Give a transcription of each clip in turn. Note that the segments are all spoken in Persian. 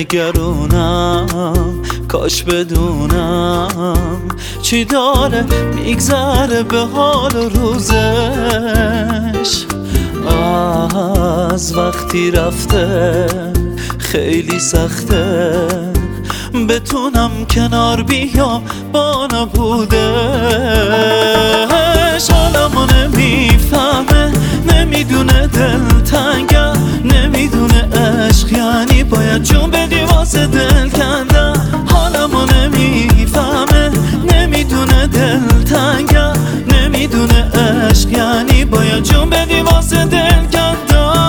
نگرونم، کاش بدونم چی داره میگذره به حال و روزش. از وقتی رفته خیلی سخته بتونم کنار بیام با نبودش. حالمو نمیفهمه، نمیدونه دلتنگم، نمیدونه عشق یعنی باید جون بدی واسه دل کندم. حالمو نمیفهمه، نمیدونه دلتنگم، نمیدونه عشق یعنی باید جون بدی واسه دل کندم.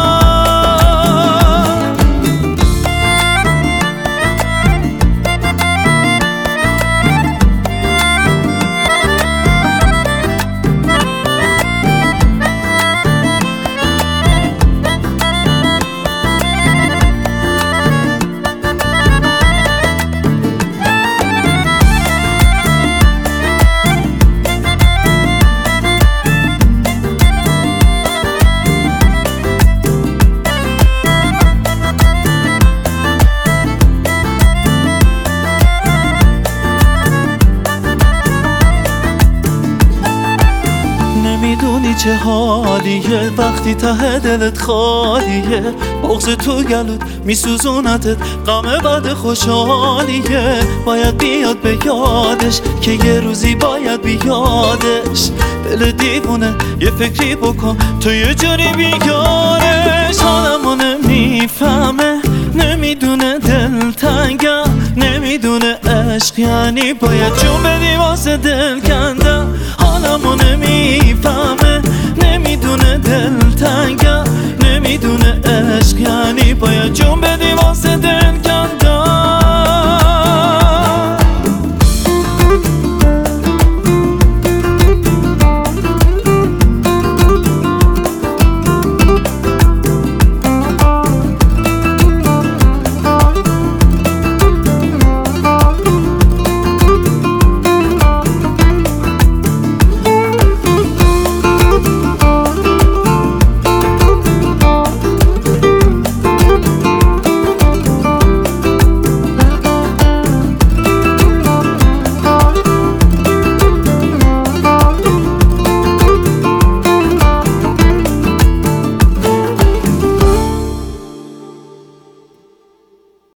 نمیدونی چه حالیه وقتی ته دلت خالیه، بغض تو گلوت میسوزونتت، غم بعد خوشحالیه. باید بیاد به یادش که یه روزی باید بیادش. دل دیوونه یه فکری بکن تو یه جوری بیارش. حالمو نمیفهمه، نمیدونه دلتنگم، نمیدونه عشق یعنی باید جون بدی واسه دل کندم. حالمو نمیفهمه، نمیدونه دلتنگم، نمیدونه عشق یعنی باید جون بدی واسه دل